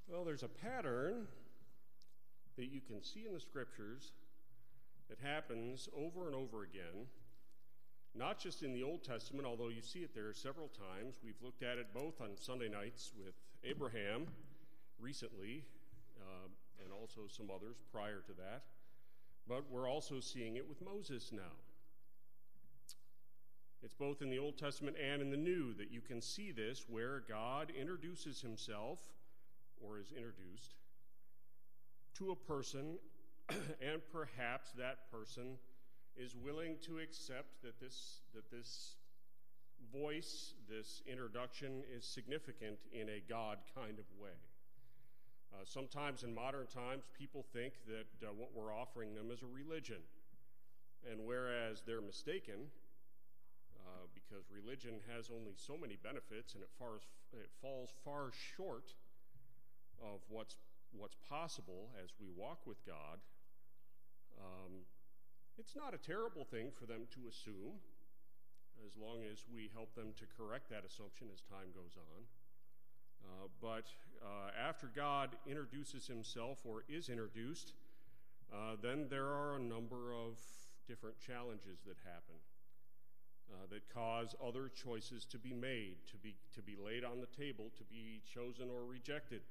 Well, there's a pattern that you can see in the scriptures that happens over and over again, not just in the Old Testament, although you see it there several times. We've looked at it both on Sunday nights with Abraham recently, and also some others prior to that. But we're also seeing it with Moses now. It's both in the Old Testament and in the New that you can see this, where God introduces himself, or is introduced, to a person, and perhaps that person is willing to accept that this voice, this introduction, is significant in a God kind of way. Sometimes in modern times, people think that what we're offering them is a religion. And whereas they're mistaken, because religion has only so many benefits and it falls far short of what's possible as we walk with God, it's not a terrible thing for them to assume, as long as we help them to correct that assumption as time goes on. But after God introduces himself or is introduced, then there are a number of different challenges that happen that cause other choices to be made, to be laid on the table, to be chosen or rejected.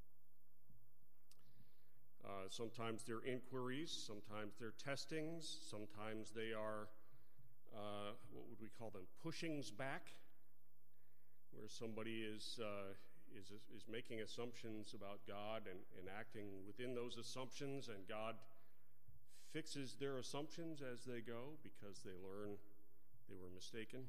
Sometimes they're inquiries, sometimes they're testings, sometimes they are, what would we call them, pushings back, where somebody is making assumptions about God and acting within those assumptions, and God fixes their assumptions as they go because they learn they were mistaken.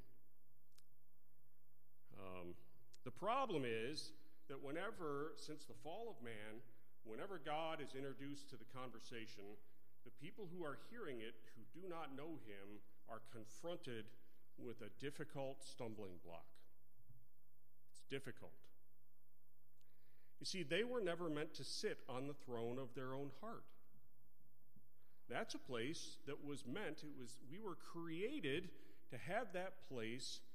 The problem is that since the fall of man, whenever God is introduced to the conversation, the people who are hearing it, who do not know him, are confronted with a difficult stumbling block. It's difficult. You see, they were never meant to sit on the throne of their own heart. That's a place that was meant, we were created to have that place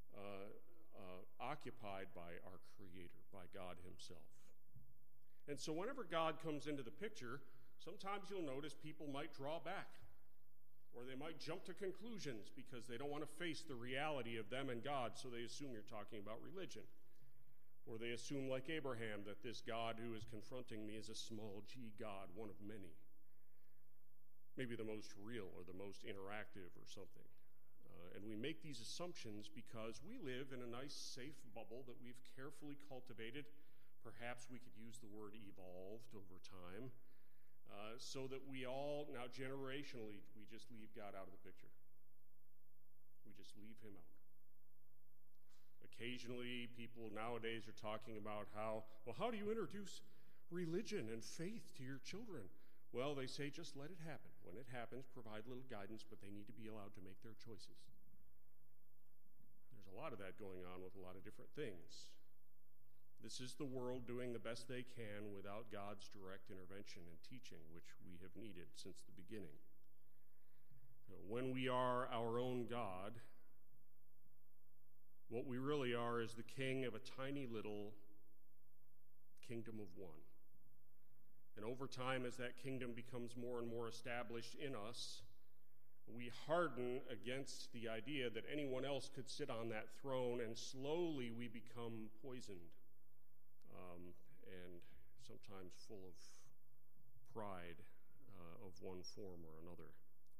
occupied by our Creator, by God himself. And so whenever God comes into the picture, sometimes you'll notice people might draw back, or they might jump to conclusions because they don't want to face the reality of them and God, so they assume you're talking about religion. Or they assume, like Abraham, that this God who is confronting me is a small g God, one of many. Maybe the most real or the most interactive or something. And we make these assumptions because we live in a nice, safe bubble that we've carefully cultivated. Perhaps we could use the word evolved over time, so that we all, now generationally, we just leave God out of the picture. We just leave him out. Occasionally, people nowadays are talking about how do you introduce religion and faith to your children? Well, they say just let it happen. When it happens, provide little guidance, but they need to be allowed to make their choices. There's a lot of that going on with a lot of different things. This is the world doing the best they can without God's direct intervention and teaching, which we have needed since the beginning. When we are our own God, what we really are is the king of a tiny little kingdom of one. And over time, as that kingdom becomes more and more established in us, we harden against the idea that anyone else could sit on that throne, and slowly we become poisoned. And sometimes full of pride of one form or another.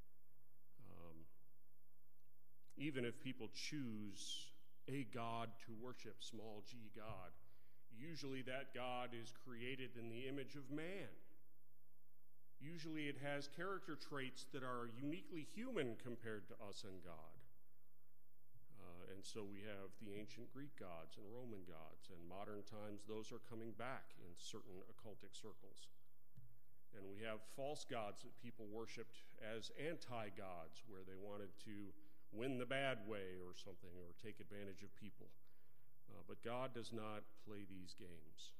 Even if people choose a God to worship, small g God, usually that God is created in the image of man. Usually it has character traits that are uniquely human compared to us and God. And so we have the ancient Greek gods and Roman gods, and modern times those are coming back in certain occultic circles. And we have false gods that people worshipped as anti-gods, where they wanted to win the bad way or something, or take advantage of people. But God does not play these games.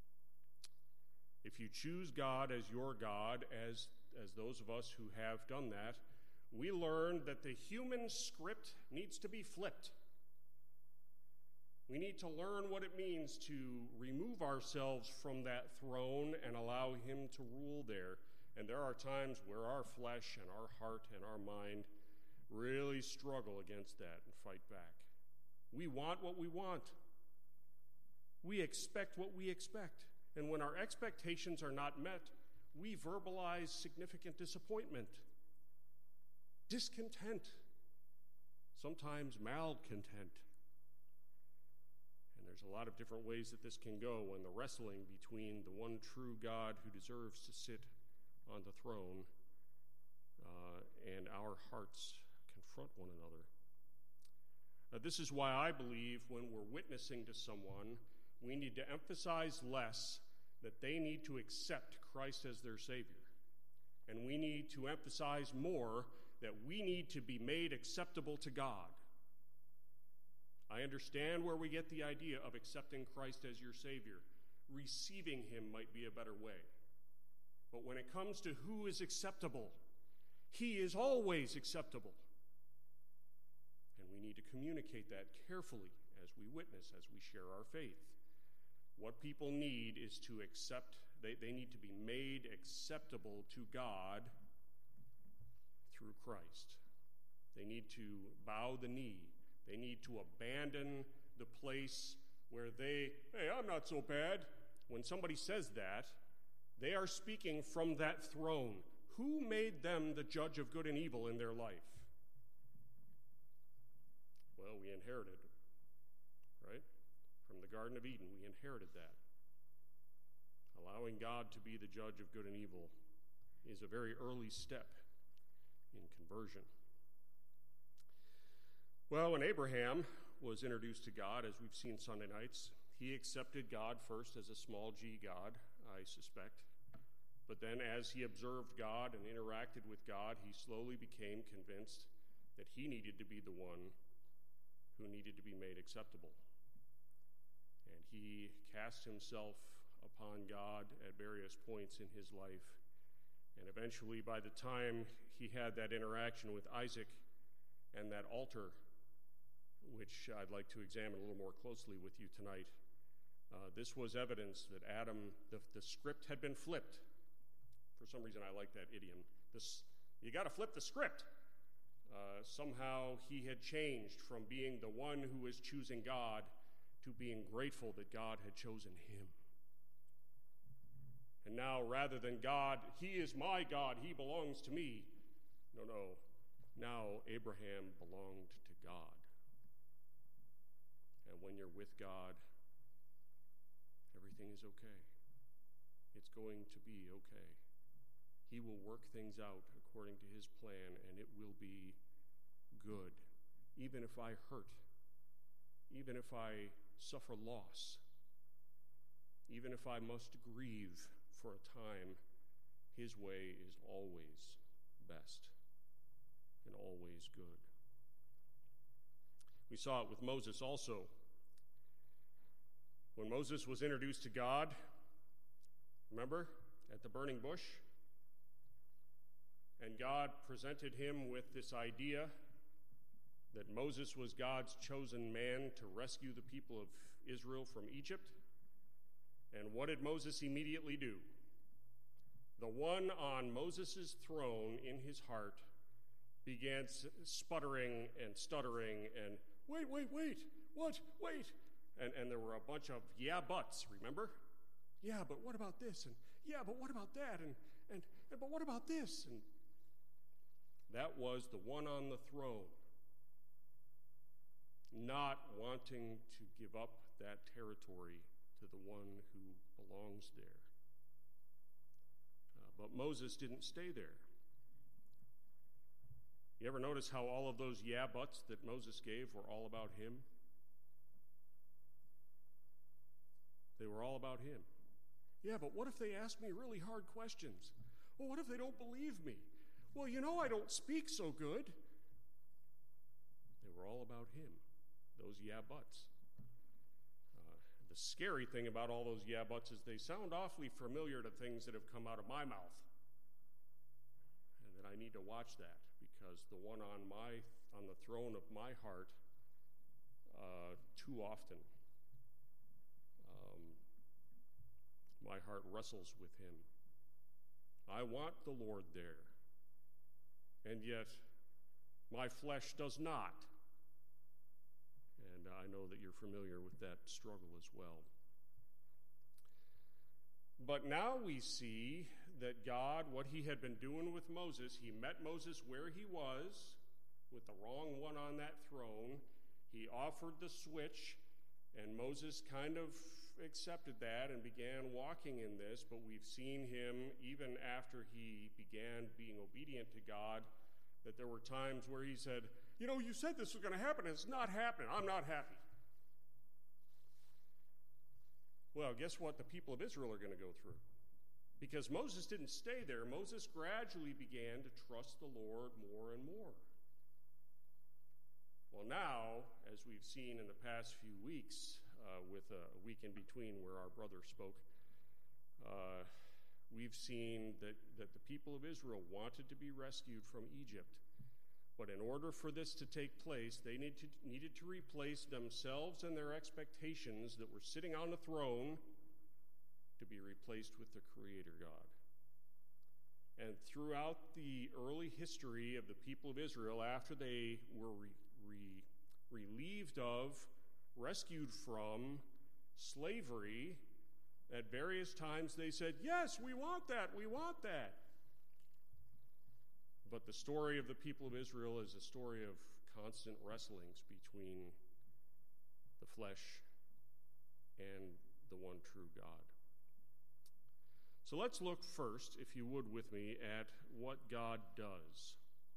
If you choose God as your God, as those of us who have done that, we learn that the human script needs to be flipped. We need to learn what it means to remove ourselves from that throne and allow him to rule there. And there are times where our flesh and our heart and our mind really struggle against that and fight back. We want what we want. We expect what we expect. And when our expectations are not met, we verbalize significant disappointment, discontent, sometimes malcontent. And there's a lot of different ways that this can go when the wrestling between the one true God who deserves to sit on the throne and our hearts confront one another. This is why I believe when we're witnessing to someone, we need to emphasize less that they need to accept Christ as their Savior. And we need to emphasize more that we need to be made acceptable to God. I understand where we get the idea of accepting Christ as your Savior. Receiving him might be a better way. But when it comes to who is acceptable, he is always acceptable. And we need to communicate that carefully as we witness, as we share our faith. What people need is to accept, they need to be made acceptable to God through Christ. They need to bow the knee. They need to abandon the place where hey, I'm not so bad. When somebody says that, they are speaking from that throne. Who made them the judge of good and evil in their life? Well, we inherited, right? From the Garden of Eden, we inherited that. Allowing God to be the judge of good and evil is a very early step in conversion. Well, when Abraham was introduced to God, as we've seen Sunday nights, he accepted God first as a small g God, I suspect. But then as he observed God and interacted with God, he slowly became convinced that he needed to be the one who needed to be made acceptable. And he cast himself upon God at various points in his life. And eventually, by the time he had that interaction with Isaac and that altar, which I'd like to examine a little more closely with you tonight, this was evidence that Adam, the script had been flipped. For some reason, I like that idiom. You got to flip the script. Somehow he had changed from being the one who was choosing God to being grateful that God had chosen him. And now, rather than God, he is my God, he belongs to me. No. Now Abraham belonged to God. And when you're with God, everything is okay. It's going to be okay. He will work things out according to his plan, and it will be good. Even if I hurt, even if I suffer loss, even if I must grieve for a time, his way is always best and always good. We saw it with Moses also. When Moses was introduced to God, remember, at the burning bush, and God presented him with this idea that Moses was God's chosen man to rescue the people of Israel from Egypt. And what did Moses immediately do? The one on Moses' throne in his heart began sputtering and stuttering and, wait, what? Wait. And there were a bunch of yeah buts, remember? Yeah, but what about this? And yeah, but what about that? And but what about this? And that was the one on the throne not wanting to give up that territory to the one who belongs there. But Moses didn't stay there. You ever notice how all of those yeah buts that Moses gave were all about him? They were all about him. Yeah, but what if they ask me really hard questions? Well, what if they don't believe me? Well, I don't speak so good. They were all about him, those yeah buts. The scary thing about all those yeah buts is they sound awfully familiar to things that have come out of my mouth. And that I need to watch that, because the one on the throne of my heart too often heart wrestles with him. I want the Lord there, and yet my flesh does not. And I know that you're familiar with that struggle as well. But now we see that God, what he had been doing with Moses, he met Moses where he was, with the wrong one on that throne. He offered the switch, and Moses kind of accepted that and began walking in this, but we've seen him, even after he began being obedient to God, that there were times where he said, you know, you said this was going to happen, and it's not happening. I'm not happy. Well, guess what the people of Israel are going to go through? Because Moses didn't stay there. Moses gradually began to trust the Lord more and more. Well, now, as we've seen in the past few weeks, with a week in between where our brother spoke, we've seen that the people of Israel wanted to be rescued from Egypt. But in order for this to take place, they needed to replace themselves and their expectations that were sitting on the throne to be replaced with the Creator God. And throughout the early history of the people of Israel, after they were relieved of, rescued from slavery, at various times they said, yes, we want that, we want that. But the story of the people of Israel is a story of constant wrestlings between the flesh and the one true God. So let's look first, if you would with me, at what God does.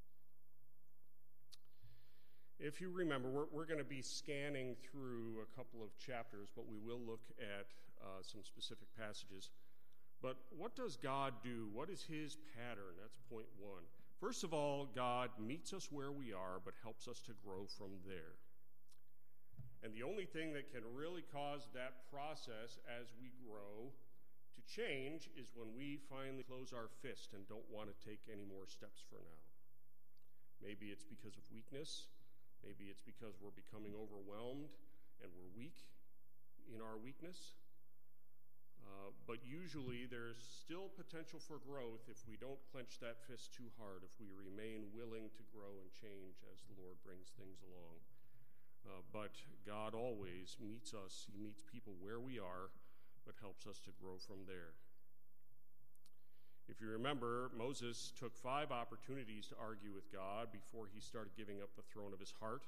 If you remember, we're going to be scanning through a couple of chapters, but we will look at some specific passages. But what does God do? What is his pattern? That's point one. First of all, God meets us where we are, but helps us to grow from there. And the only thing that can really cause that process as we grow to change is when we finally close our fist and don't want to take any more steps for now. Maybe it's because of weakness. Maybe it's because we're becoming overwhelmed and we're weak in our weakness. But usually there's still potential for growth if we don't clench that fist too hard, if we remain willing to grow and change as the Lord brings things along. But God always meets us. He meets people where we are, but helps us to grow from there. If you remember, Moses took 5 opportunities to argue with God before he started giving up the throne of his heart.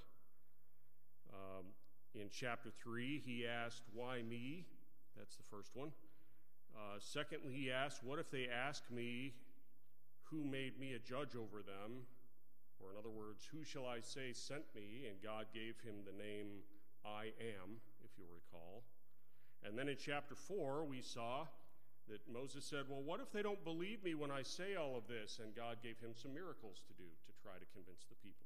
In chapter 3, he asked, why me? That's the first one. Secondly, he asked, what if they ask me who made me a judge over them? Or in other words, who shall I say sent me? And God gave him the name I am, if you'll recall. And then in chapter 4, we saw that Moses said, well, what if they don't believe me when I say all of this? And God gave him some miracles to do to try to convince the people.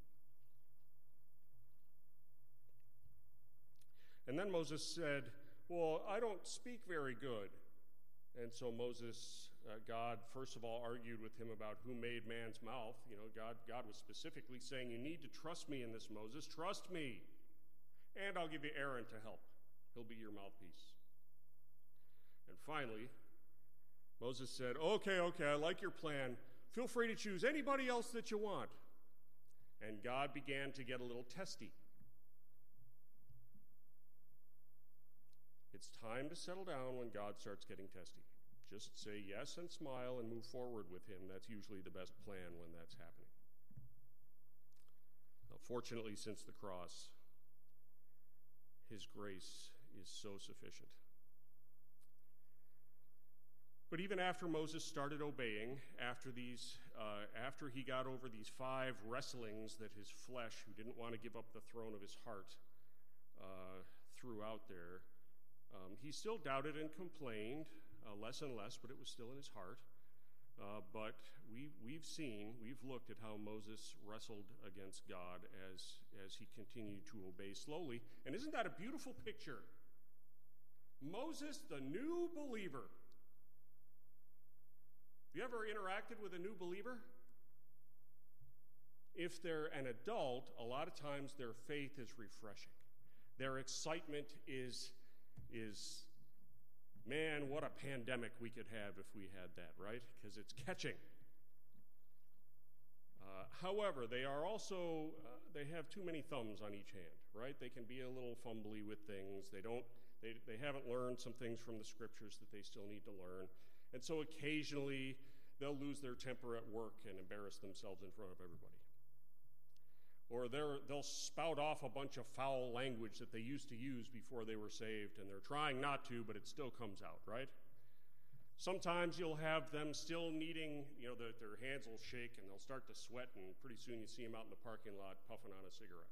And then Moses said, well, I don't speak very good. And so God, first of all, argued with him about who made man's mouth. You know, God was specifically saying, you need to trust me in this, Moses. Trust me. And I'll give you Aaron to help. He'll be your mouthpiece. And finally, Moses said, okay, I like your plan. Feel free to choose anybody else that you want. And God began to get a little testy. It's time to settle down when God starts getting testy. Just say yes and smile and move forward with him. That's usually the best plan when that's happening. Now, fortunately, since the cross, his grace is so sufficient. But even after Moses started obeying, after he got over these 5 wrestlings that his flesh, who didn't want to give up the throne of his heart, threw out there, he still doubted and complained, less and less, but it was still in his heart. But we've looked at how Moses wrestled against God as he continued to obey slowly. And isn't that a beautiful picture? Moses, the new believer. Have you ever interacted with a new believer? If they're an adult, a lot of times their faith is refreshing. Their excitement is Man, what a pandemic we could have if we had that, right? Because it's catching. However, they are also, they have too many thumbs on each hand, right? They can be a little fumbly with things. They haven't learned some things from the scriptures that they still need to learn. And so occasionally they'll lose their temper at work and embarrass themselves in front of everybody. Or they'll spout off a bunch of foul language that they used to use before they were saved, and they're trying not to, but it still comes out, right? Sometimes you'll have them still needing, their hands will shake and they'll start to sweat, and pretty soon you see them out in the parking lot puffing on a cigarette.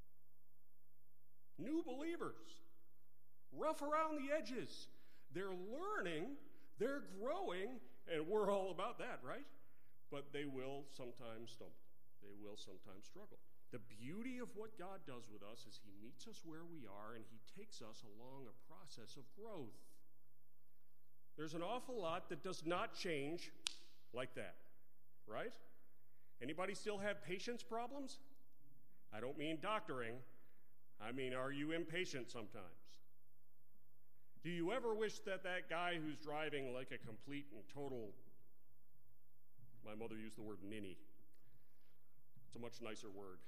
New believers, rough around the edges. They're learning, they're growing, and we're all about that, right? But they will sometimes stumble. They will sometimes struggle. The beauty of what God does with us is he meets us where we are and he takes us along a process of growth. There's an awful lot that does not change like that, right? Anybody still have patience problems? I don't mean doctoring. I mean, are you impatient sometimes? Do you ever wish that guy who's driving like a complete and total, my mother used the word ninny. It's a much nicer word.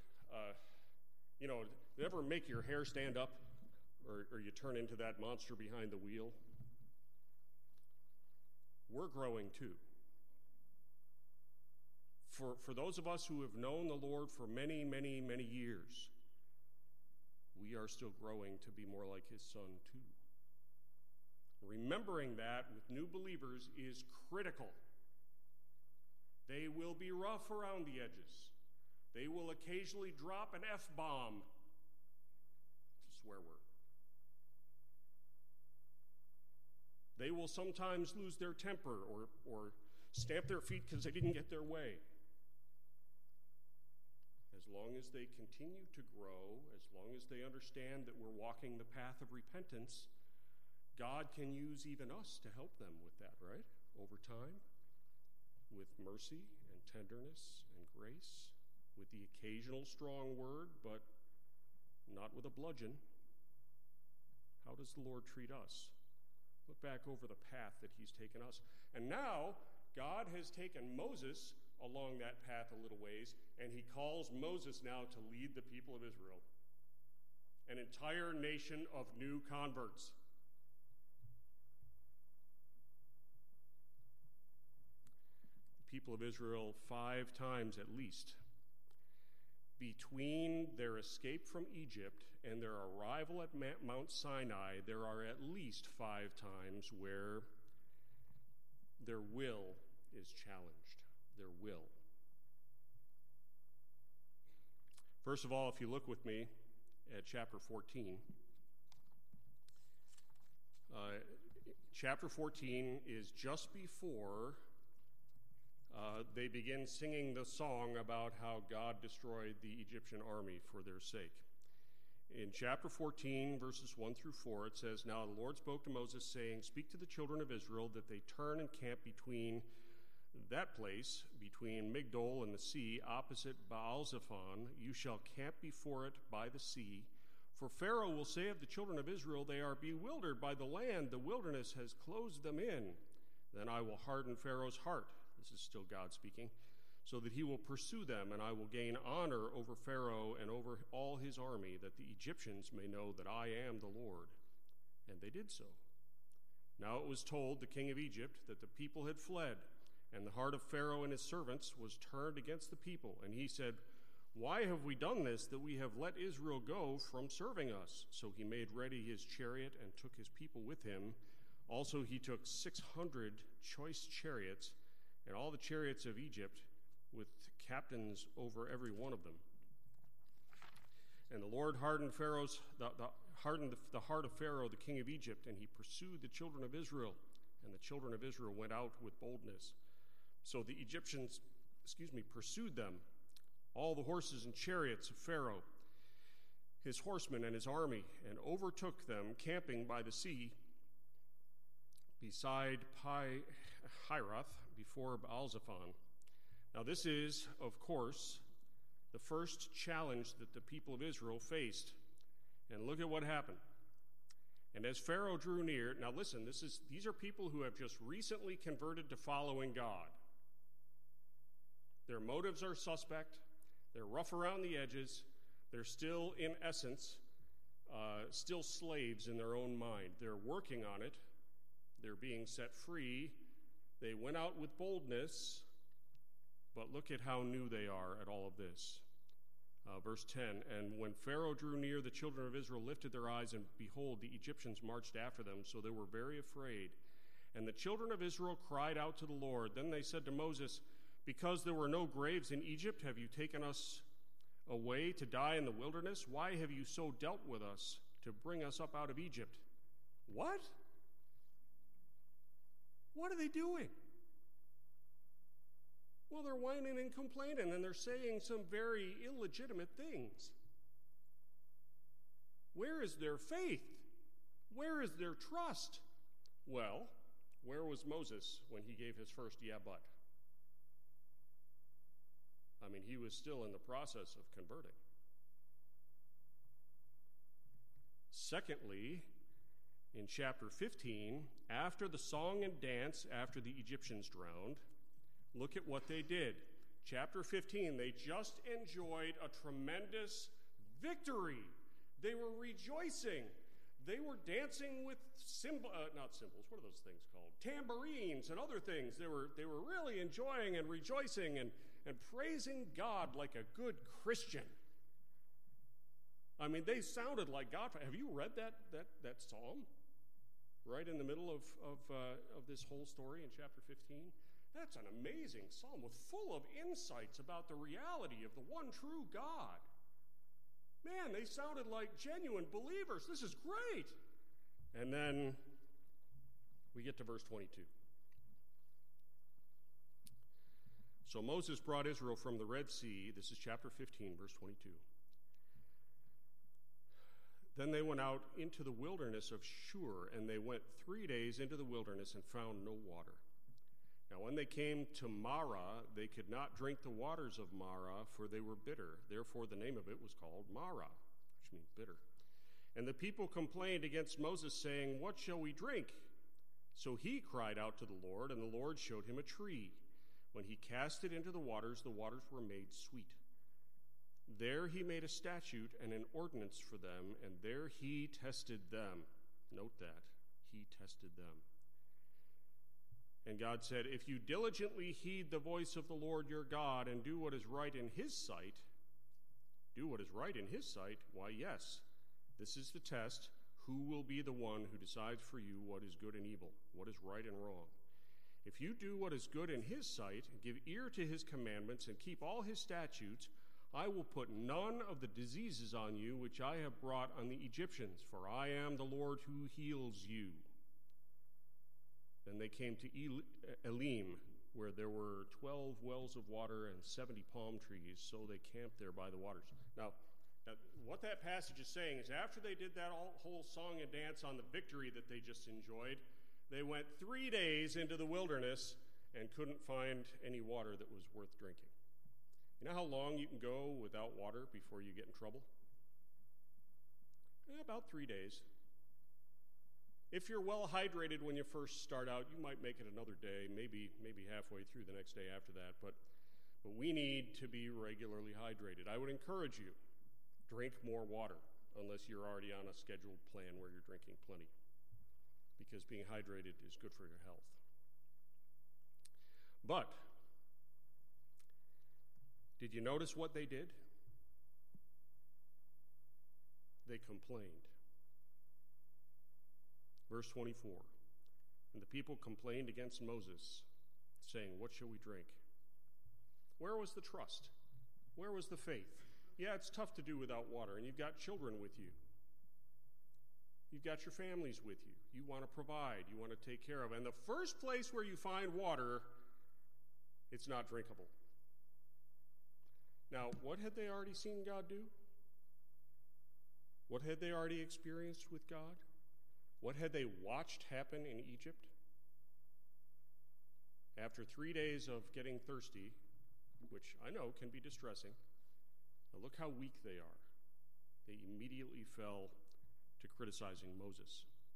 Ever make your hair stand up or you turn into that monster behind the wheel? We're growing too. For those of us who have known the Lord for many, many, many years, we are still growing to be more like his Son too. Remembering that with new believers is critical. They will be rough around the edges. They will occasionally drop an F-bomb. It's a swear word. They will sometimes lose their temper or stamp their feet because they didn't get their way. As long as they continue to grow, as long as they understand that we're walking the path of repentance, God can use even us to help them with that, right? Over time, with mercy and tenderness and grace, with the occasional strong word, but not with a bludgeon. How does the Lord treat us? Look back over the path that he's taken us. And now, God has taken Moses along that path a little ways, and he calls Moses now to lead the people of Israel, an entire nation of new converts. The people of Israel 5 times at least, between their escape from Egypt and their arrival at Mount Sinai, there are at least 5 times where their will is challenged. Their will. First of all, if you look with me at chapter 14, chapter 14 is just before they begin singing the song about how God destroyed the Egyptian army for their sake. In chapter 14, verses 1 through 4, it says, "Now the Lord spoke to Moses, saying, Speak to the children of Israel that they turn and camp between that place, between Migdol and the sea, opposite Baal-zephon. You shall camp before it by the sea. For Pharaoh will say of the children of Israel, They are bewildered by the land. The wilderness has closed them in. Then I will harden Pharaoh's heart." This is still God speaking. "So that he will pursue them, and I will gain honor over Pharaoh and over all his army, that the Egyptians may know that I am the Lord." And they did so. Now it was told the king of Egypt that the people had fled, and the heart of Pharaoh and his servants was turned against the people. And he said, "Why have we done this, that we have let Israel go from serving us?" So he made ready his chariot and took his people with him. Also he took 600 choice chariots, and all the chariots of Egypt, with captains over every one of them. And the Lord hardened the heart of Pharaoh, the king of Egypt, and he pursued the children of Israel. And the children of Israel went out with boldness. So the Egyptians, pursued them, all the horses and chariots of Pharaoh, his horsemen and his army, and overtook them, camping by the sea, beside Pi-hiroth, before Baal-zephon. Now this is, of course, the first challenge that the people of Israel faced. And look at what happened. And as Pharaoh drew near, now listen, these are people who have just recently converted to following God. Their motives are suspect. They're rough around the edges. They're still, in essence, still slaves in their own mind. They're working on it. They're being set free. They went out with boldness, but look at how new they are at all of this. Verse 10, and when Pharaoh drew near, the children of Israel lifted their eyes, and behold, the Egyptians marched after them, so they were very afraid. And the children of Israel cried out to the Lord. Then they said to Moses, because there were no graves in Egypt, have you taken us away to die in the wilderness? Why have you so dealt with us to bring us up out of Egypt? What? What are they doing? Well, they're whining and complaining, and they're saying some very illegitimate things. Where is their faith? Where is their trust? Well, where was Moses when he gave his first yeah, but? I mean, he was still in the process of converting. Secondly, in chapter 15, after the song and dance, after the Egyptians drowned, look at what they did. Chapter 15, they just enjoyed a tremendous victory. They were rejoicing. They were dancing with not cymbals, what are those things called? Tambourines and other things. They were really enjoying and rejoicing and praising God like a good Christian. I mean, they sounded like God. Have you read that psalm? Right in the middle of this whole story in chapter 15? That's an amazing psalm full of insights about the reality of the one true God. Man, they sounded like genuine believers. This is great. And then we get to verse 22. So Moses brought Israel from the Red Sea. This is chapter 15, verse 22. Then they went out into the wilderness of Shur, and they went 3 days into the wilderness and found no water. Now when they came to Marah, they could not drink the waters of Marah, for they were bitter. Therefore the name of it was called Marah, which means bitter. And the people complained against Moses, saying, what shall we drink? So he cried out to the Lord, and the Lord showed him a tree. When he cast it into the waters were made sweet. There he made a statute and an ordinance for them, and there he tested them. Note that. He tested them. And God said, if you diligently heed the voice of the Lord your God and do what is right in his sight, why, yes, this is the test. Who will be the one who decides for you what is good and evil, what is right and wrong? If you do what is good in his sight, and give ear to his commandments, and keep all his statutes, I will put none of the diseases on you which I have brought on the Egyptians, for I am the Lord who heals you. Then they came to Elim, where there were 12 wells of water and 70 palm trees, so they camped there by the waters. Now, what that passage is saying is after they did that whole song and dance on the victory that they just enjoyed, they went 3 days into the wilderness and couldn't find any water that was worth drinking. You know how long you can go without water before you get in trouble? About 3 days. If you're well hydrated when you first start out, you might make it another day, maybe halfway through the next day after that. But we need to be regularly hydrated. I would encourage you, drink more water, unless you're already on a scheduled plan where you're drinking plenty, because being hydrated is good for your health. But did you notice what they did? They complained. Verse 24, and the people complained against Moses, saying, what shall we drink? Where was the trust? Where was the faith? Yeah, it's tough to do without water, and you've got children with you. You've got your families with you. You want to provide. You want to take care of. And the first place where you find water, it's not drinkable. Now, what had they already seen God do? What had they already experienced with God? What had they watched happen in Egypt? After 3 days of getting thirsty, which I know can be distressing, now look how weak they are. They immediately fell to criticizing Moses.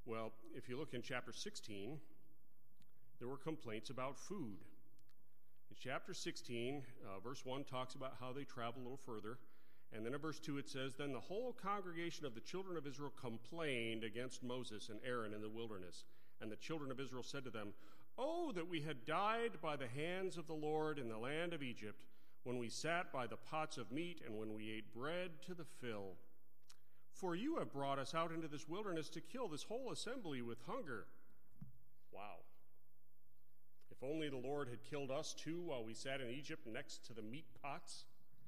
Well, if you look in chapter 16, there were complaints about food. In chapter 16, verse 1 talks about how they travel a little further. And then in verse 2 it says, "Then the whole congregation of the children of Israel complained against Moses and Aaron in the wilderness. And the children of Israel said to them, 'Oh, that we had died by the hands of the Lord in the land of Egypt, when we sat by the pots of meat and when we ate bread to the fill. For you have brought us out into this wilderness to kill this whole assembly with hunger.'" Wow. If only the Lord had killed us too while we sat in Egypt next to the meat pots.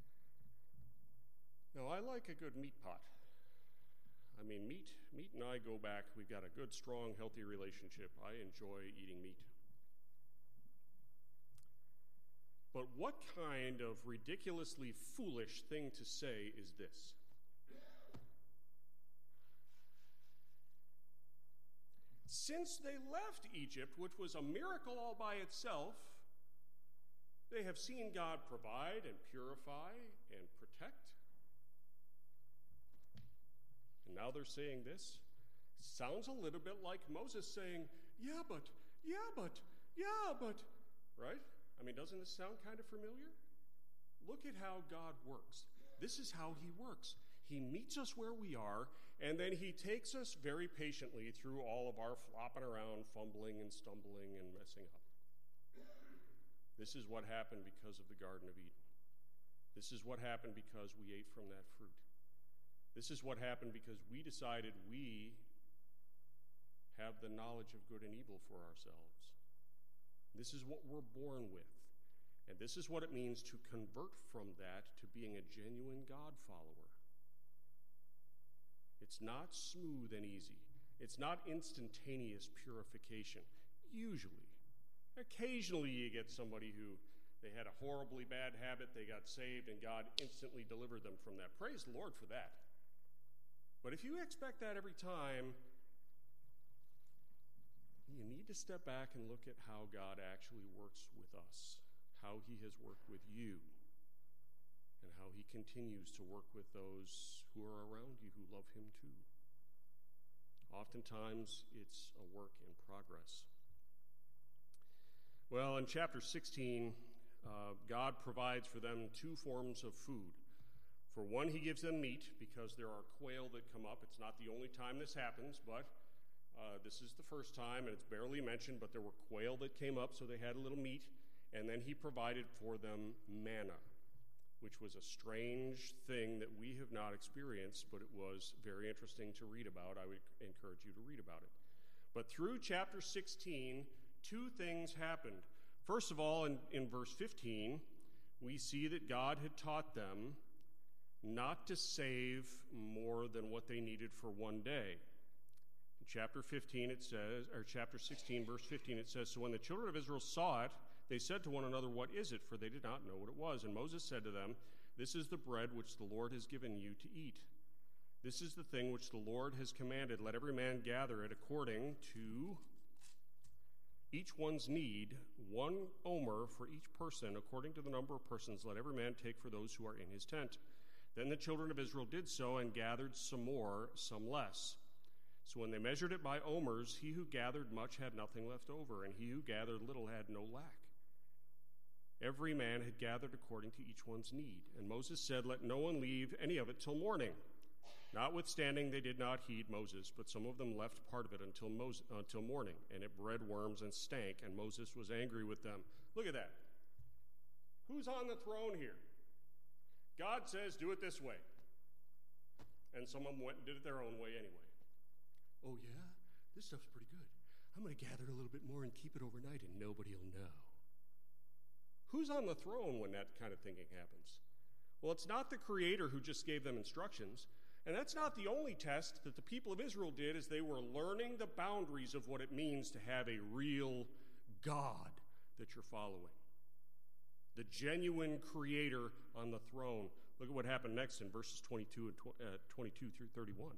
Now, I like a good meat pot. I mean, meat and I go back. We've got a good, strong, healthy relationship. I enjoy eating meat. But what kind of ridiculously foolish thing to say is this? Since they left Egypt, which was a miracle all by itself, they have seen God provide and purify and protect. And now they're saying this. Sounds a little bit like Moses saying, yeah, but, right? I mean, doesn't this sound kind of familiar? Look at how God works. This is how he works. He meets us where we are, and then he takes us very patiently through all of our flopping around, fumbling and stumbling and messing up. This is what happened because of the Garden of Eden. This is what happened because we ate from that fruit. This is what happened because we decided we have the knowledge of good and evil for ourselves. This is what we're born with. And this is what it means to convert from that to being a genuine God follower. It's not smooth and easy. It's not instantaneous purification. Usually. Occasionally you get somebody who they had a horribly bad habit, they got saved, and God instantly delivered them from that. Praise the Lord for that. But if you expect that every time, you need to step back and look at how God actually works with us, how he has worked with you, and how he continues to work with those who are around you who love him too. Oftentimes, it's a work in progress. Well, in chapter 16, God provides for them two forms of food. For one, he gives them meat because there are quail that come up. It's not the only time this happens, but this is the first time, and it's barely mentioned, but there were quail that came up, so they had a little meat. And then he provided for them manna, which was a strange thing that we have not experienced, but it was very interesting to read about. I would encourage you to read about it. But through chapter 16, two things happened. First of all, in verse 15, we see that God had taught them not to save more than what they needed for one day. In chapter 15, it says, or chapter 16, verse 15, it says, "So when the children of Israel saw it, they said to one another, 'What is it?' For they did not know what it was. And Moses said to them, 'This is the bread which the Lord has given you to eat. This is the thing which the Lord has commanded. Let every man gather it according to each one's need, 1 omer for each person, according to the number of persons. Let every man take for those who are in his tent.' Then the children of Israel did so and gathered some more, some less. So when they measured it by omers, he who gathered much had nothing left over, and he who gathered little had no lack. Every man had gathered according to each one's need. And Moses said, 'Let no one leave any of it till morning.' Notwithstanding, they did not heed Moses, but some of them left part of it until morning, and it bred worms and stank, and Moses was angry with them." Look at that. Who's on the throne here? God says, do it this way. And some of them went and did it their own way anyway. "Oh yeah? This stuff's pretty good. I'm going to gather a little bit more and keep it overnight and nobody will know." Who's on the throne when that kind of thinking happens? Well, it's not the Creator who just gave them instructions. And that's not the only test that the people of Israel did as they were learning the boundaries of what it means to have a real God that you're following. The genuine Creator on the throne. Look at what happened next in verses 22 through 31.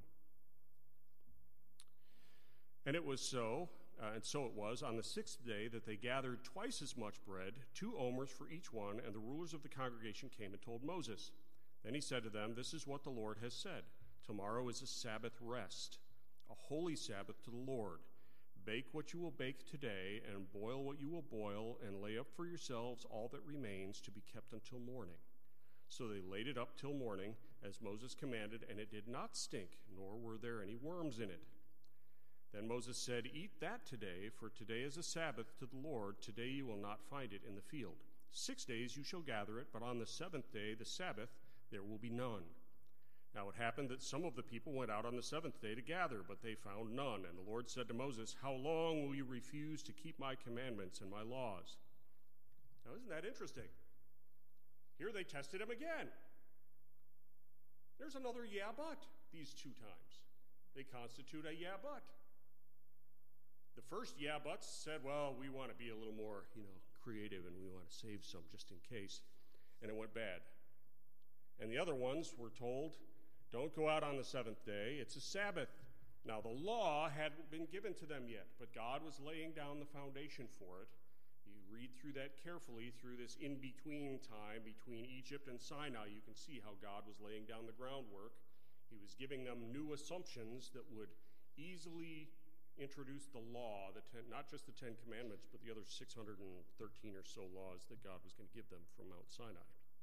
"And it was so, and so it was, on the 6th day that they gathered twice as much bread, 2 omers for each one, and the rulers of the congregation came and told Moses. Then he said to them, 'This is what the Lord has said. Tomorrow is a Sabbath rest. a holy Sabbath to the Lord. Bake what you will bake today, and boil what you will boil, and lay up for yourselves all that remains to be kept until morning. So they laid it up till morning, as Moses commanded, and it did not stink, nor were there any worms in it. Then Moses said, Eat that today, for today is a Sabbath to the Lord. Today you will not find it in the field. 6 days you shall gather it, but on the seventh day, the Sabbath, there will be none. Now it happened that some of the people went out on the seventh day to gather, but they found none. And the Lord said to Moses, How long will you refuse to keep my commandments and my laws? Now isn't that interesting? Here they tested him again. There's another yeah but these 2 times. They constitute a yeah but. The first yeah buts said, well, we want to be a little more, creative, and we want to save some just in case. And it went bad. And the other ones were told, don't go out on the seventh day. It's a Sabbath. Now, the law hadn't been given to them yet, but God was laying down the foundation for it. You read through that carefully through this in-between time between Egypt and Sinai. You can see how God was laying down the groundwork. He was giving them new assumptions that would easily introduce the law, not just the 10 Commandments, but the other 613 or so laws that God was going to give them from Mount Sinai.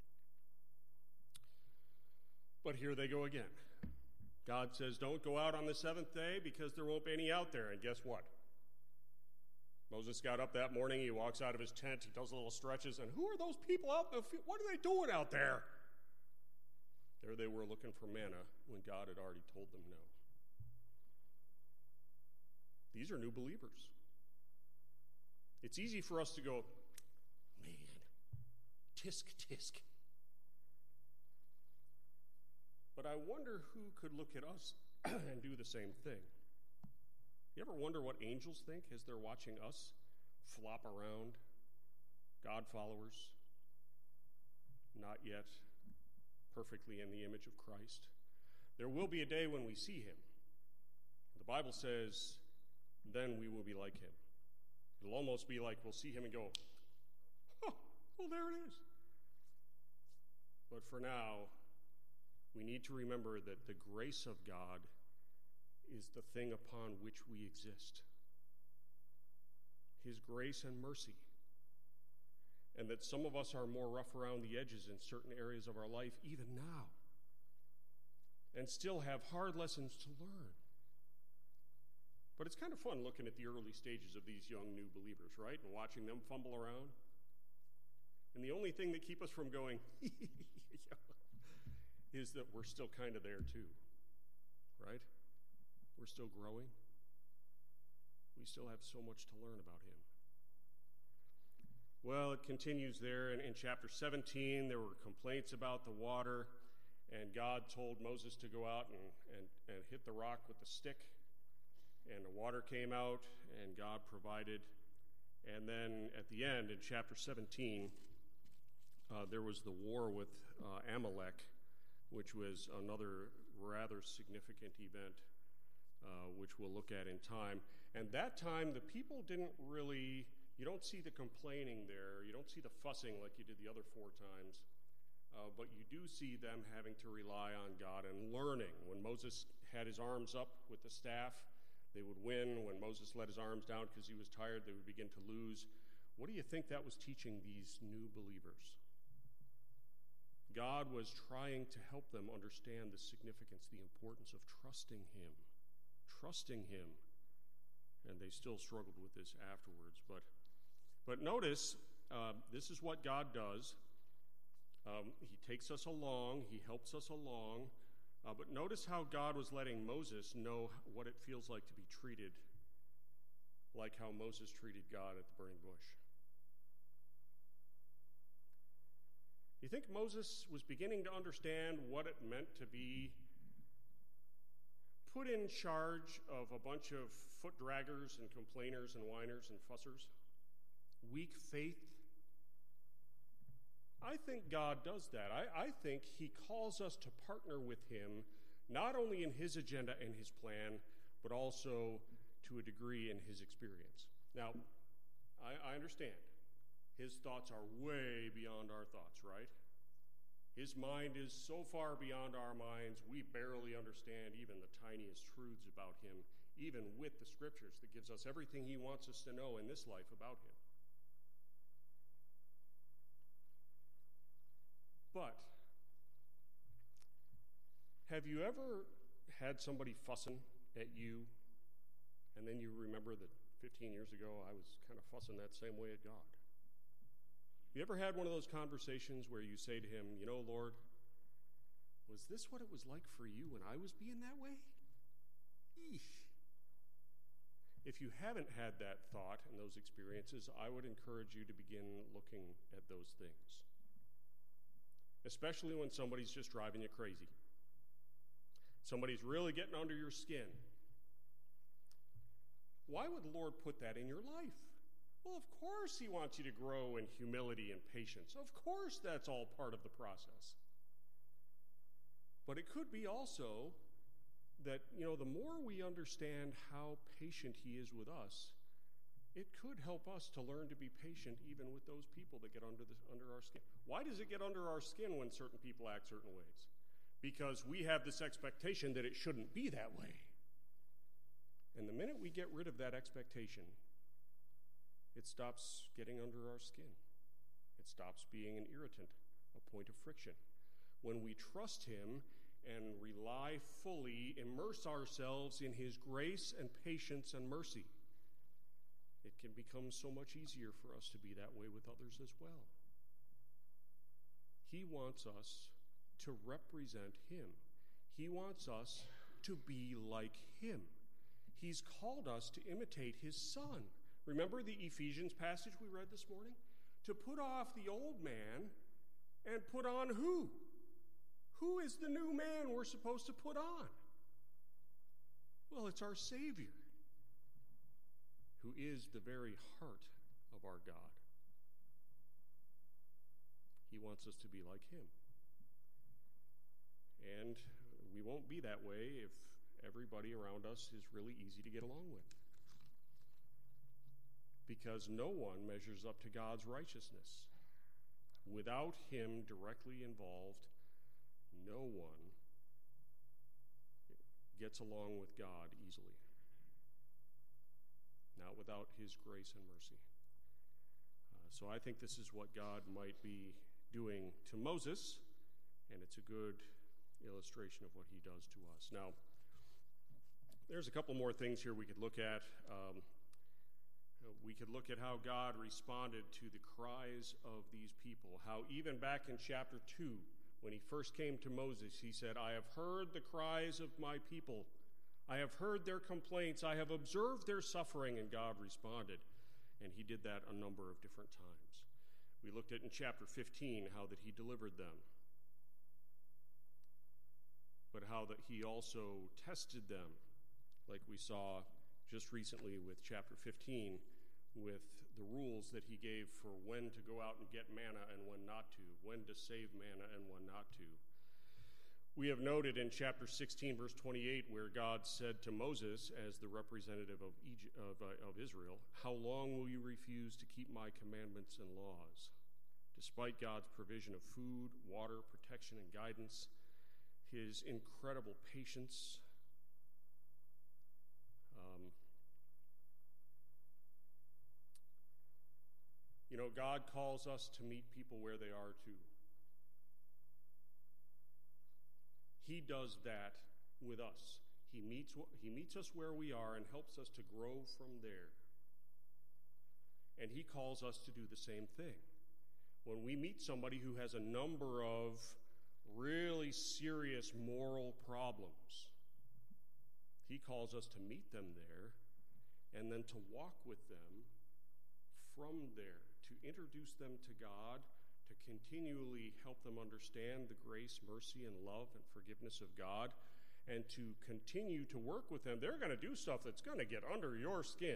But here they go again. God says, don't go out on the seventh day because there won't be any out there. And guess what? Moses got up that morning, he walks out of his tent, he does little stretches, and who are those people out in the field? What are they doing out there? There they were looking for manna when God had already told them no. These are new believers. It's easy for us to go, man, tisk, tisk. But I wonder who could look at us and do the same thing. You ever wonder what angels think as they're watching us flop around, God followers, not yet perfectly in the image of Christ? There will be a day when we see him. The Bible says, then we will be like him. It'll almost be like we'll see him and go, oh, well, there it is. But for now, we need to remember that the grace of God is the thing upon which we exist. His grace and mercy. And that some of us are more rough around the edges in certain areas of our life, even now, and still have hard lessons to learn. But it's kind of fun looking at the early stages of these young new believers, right? And watching them fumble around. And the only thing that keep us from going, is that we're still kind of there too, right? We're still growing. We still have so much to learn about him. Well, it continues there in chapter 17. There were complaints about the water, and God told Moses to go out and hit the rock with the stick. And the water came out, and God provided. And then at the end, in chapter 17, there was the war with Amalek, which was another rather significant event, which we'll look at in time. And that time, the people didn't really, you don't see the complaining there, you don't see the fussing like you did the other 4 times, but you do see them having to rely on God and learning. When Moses had his arms up with the staff, they would win. When Moses let his arms down because he was tired, they would begin to lose. What do you think that was teaching these new believers? God was trying to help them understand the significance, the importance of trusting him. Trusting him. And they still struggled with this afterwards. But notice, this is what God does. He takes us along. He helps us along. But notice how God was letting Moses know what it feels like to be treated like how Moses treated God at the burning bush. You think Moses was beginning to understand what it meant to be put in charge of a bunch of foot draggers and complainers and whiners and fussers? Weak faith? I think God does that. I think he calls us to partner with him, not only in his agenda and his plan, but also to a degree in his experience. Now, I understand. His thoughts are way beyond our thoughts, right? His mind is so far beyond our minds, we barely understand even the tiniest truths about him, even with the scriptures that gives us everything he wants us to know in this life about him. But have you ever had somebody fussing at you, and then you remember that 15 years ago I was kind of fussing that same way at God? You ever had one of those conversations where you say to him, you know, Lord, was this what it was like for you when I was being that way? Eesh. If you haven't had that thought and those experiences, I would encourage you to begin looking at those things, especially when somebody's just driving you crazy. Somebody's really getting under your skin. Why would the Lord put that in your life? Well, of course he wants you to grow in humility and patience. Of course that's all part of the process. But it could be also that, the more we understand how patient he is with us, it could help us to learn to be patient even with those people that get under our skin. Why does it get under our skin when certain people act certain ways? Because we have this expectation that it shouldn't be that way. And the minute we get rid of that expectation, it stops getting under our skin. It stops being an irritant, a point of friction. When we trust him and rely fully, immerse ourselves in his grace and patience and mercy, it can become so much easier for us to be that way with others as well. He wants us to represent him. He wants us to be like him. He's called us to imitate his Son. Remember the Ephesians passage we read this morning? To put off the old man and put on who? Who is the new man we're supposed to put on? Well, it's our Savior, who is the very heart of our God. He wants us to be like him. And we won't be that way if everybody around us is really easy to get along with. Because no one measures up to God's righteousness. Without him directly involved, no one gets along with God easily. Not without his grace and mercy. So I think this is what God might be doing to Moses, and it's a good illustration of what he does to us. Now, there's a couple more things here we could look at. We could look at how God responded to the cries of these people. How even back in chapter 2, when he first came to Moses, he said, I have heard the cries of my people. I have heard their complaints. I have observed their suffering. And God responded. And he did that a number of different times. We looked at in chapter 15 how that he delivered them. But how that he also tested them, like we saw just recently with chapter 15, with the rules that he gave for when to go out and get manna and when not to, when to save manna and when not to. We have noted in chapter 16, verse 28, where God said to Moses, as the representative of Israel, how long will you refuse to keep my commandments and laws? Despite God's provision of food, water, protection, and guidance, his incredible patience, God calls us to meet people where they are too. He does that with us. He meets us where we are and helps us to grow from there. And he calls us to do the same thing. When we meet somebody who has a number of really serious moral problems, he calls us to meet them there and then to walk with them from there, to introduce them to God, to continually help them understand the grace, mercy, and love and forgiveness of God, and to continue to work with them. They're going to do stuff that's going to get under your skin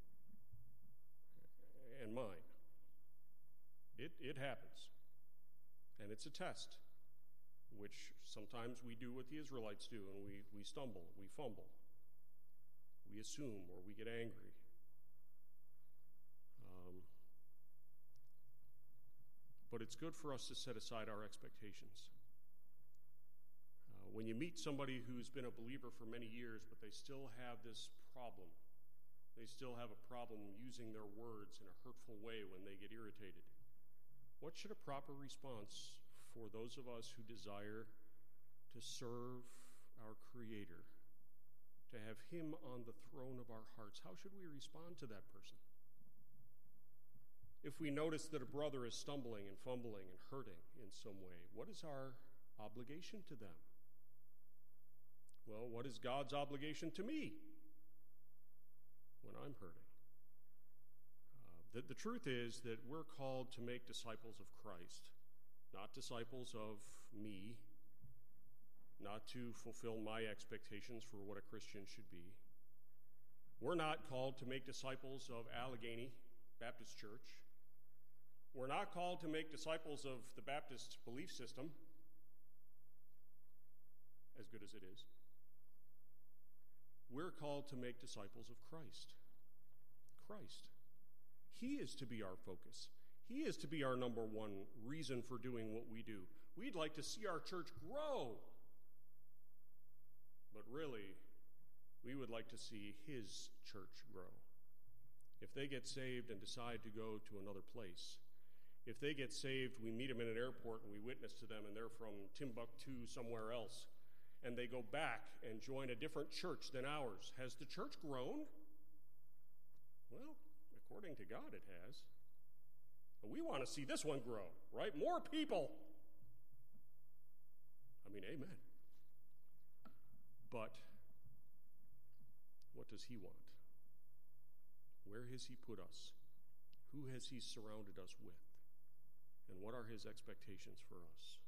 and mine. It happens. And it's a test, which sometimes we do what the Israelites do, and we stumble, we fumble, we assume, or we get angry. But it's good for us to set aside our expectations. When you meet somebody who's been a believer for many years, but they still have this problem, they still have a problem using their words in a hurtful way when they get irritated, what should a proper response for those of us who desire to serve our Creator, to have Him on the throne of our hearts, how should we respond to that person? If we notice that a brother is stumbling and fumbling and hurting in some way, what is our obligation to them? Well, what is God's obligation to me when I'm hurting? The truth is that we're called to make disciples of Christ, not disciples of me, not to fulfill my expectations for what a Christian should be. We're not called to make disciples of Allegheny Baptist Church. We're not called to make disciples of the Baptist belief system, as good as it is. We're called to make disciples of Christ. Christ. He is to be our focus. He is to be our number one reason for doing what we do. We'd like to see our church grow. But really, we would like to see His church grow. If they get saved and decide to go to another place, if they get saved, we meet them in an airport and we witness to them and they're from Timbuktu somewhere else, and they go back and join a different church than ours. Has the church grown? Well, according to God, it has. But we want to see this one grow, right? More people. I mean, amen. But what does He want? Where has He put us? Who has He surrounded us with? And what are His expectations for us?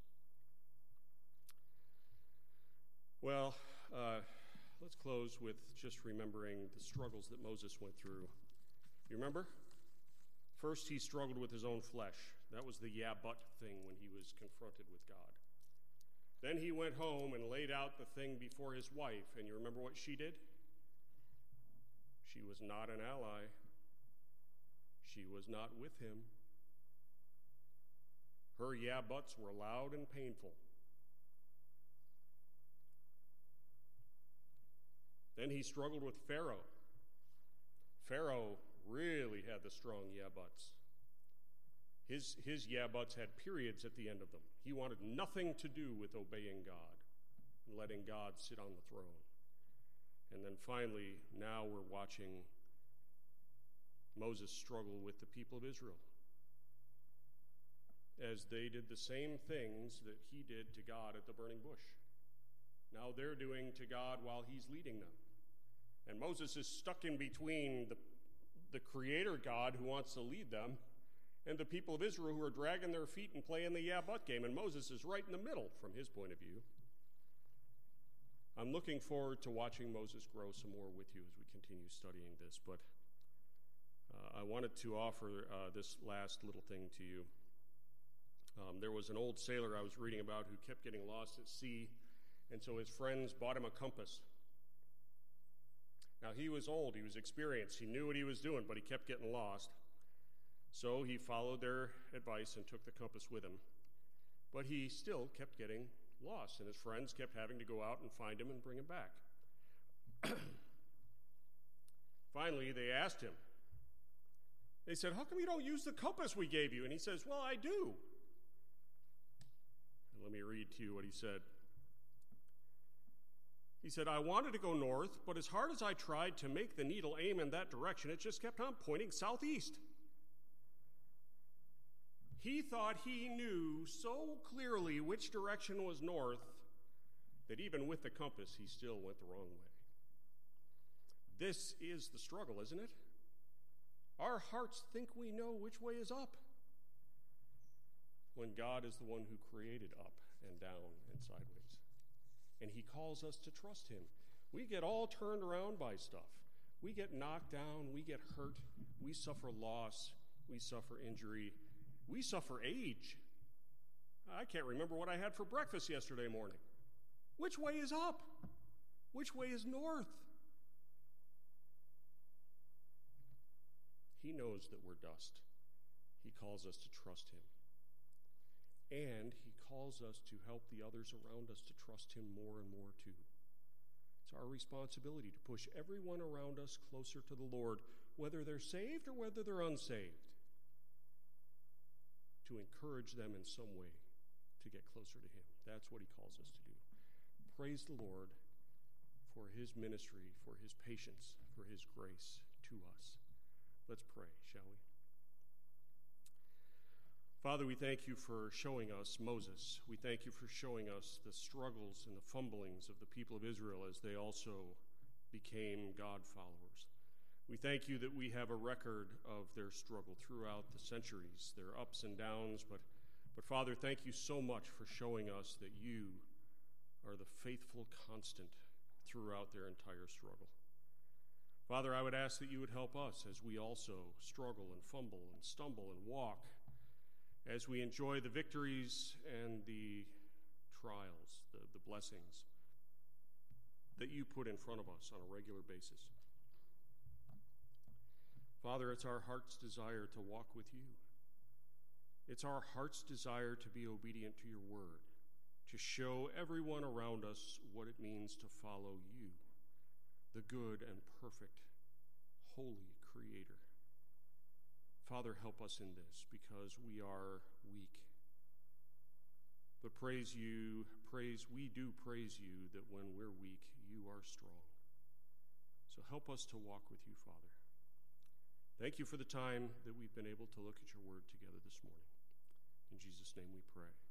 Well, let's close with just remembering the struggles that Moses went through. You remember? First, he struggled with his own flesh. That was the yeah, but thing when he was confronted with God. Then he went home and laid out the thing before his wife. And you remember what she did? She was not an ally. She was not with him. Her yeah, buts were loud and painful. Then he struggled with Pharaoh. Pharaoh really had the strong yeah buts. His yeah buts had periods at the end of them. He wanted nothing to do with obeying God and letting God sit on the throne. And then finally, now we're watching Moses struggle with the people of Israel as they did the same things that he did to God at the burning bush. Now they're doing to God while he's leading them. And Moses is stuck in between the Creator God who wants to lead them and the people of Israel who are dragging their feet and playing the yeah-but game. And Moses is right in the middle from his point of view. I'm looking forward to watching Moses grow some more with you as we continue studying this. But I wanted to offer this last little thing to you. There was an old sailor I was reading about who kept getting lost at sea, and so his friends bought him a compass. Now, he was old, he was experienced, he knew what he was doing, but he kept getting lost. So he followed their advice and took the compass with him. But he still kept getting lost, and his friends kept having to go out and find him and bring him back. Finally, they asked him. They said, "How come you don't use the compass we gave you?" And he says, "Well, I do." And let me read to you what he said. He said, "I wanted to go north, but as hard as I tried to make the needle aim in that direction, it just kept on pointing southeast." He thought he knew so clearly which direction was north that even with the compass, he still went the wrong way. This is the struggle, isn't it? Our hearts think we know which way is up, when God is the one who created up and down and sideways. And he calls us to trust him. We get all turned around by stuff. We get knocked down, we get hurt, we suffer loss, we suffer injury, we suffer age. I can't remember what I had for breakfast yesterday morning. Which way is up? Which way is north? He knows that we're dust. He calls us to trust him. And he calls us to help the others around us to trust him more and more too. It's our responsibility to push everyone around us closer to the Lord, whether they're saved or whether they're unsaved, to encourage them in some way to get closer to him. That's what he calls us to do. Praise the Lord for his ministry, for his patience, for his grace to us. Let's pray, shall we? Father, we thank you for showing us Moses. We thank you for showing us the struggles and the fumblings of the people of Israel as they also became God followers. We thank you that we have a record of their struggle throughout the centuries, their ups and downs. But Father, thank you so much for showing us that you are the faithful constant throughout their entire struggle. Father, I would ask that you would help us as we also struggle and fumble and stumble and walk, as we enjoy the victories and the trials, the blessings that you put in front of us on a regular basis. Father, it's our heart's desire to walk with you. It's our heart's desire to be obedient to your word, to show everyone around us what it means to follow you, the good and perfect, holy Creator. Father, help us in this because we are weak. But we do praise you that when we're weak, you are strong. So help us to walk with you, Father. Thank you for the time that we've been able to look at your word together this morning. In Jesus' name we pray.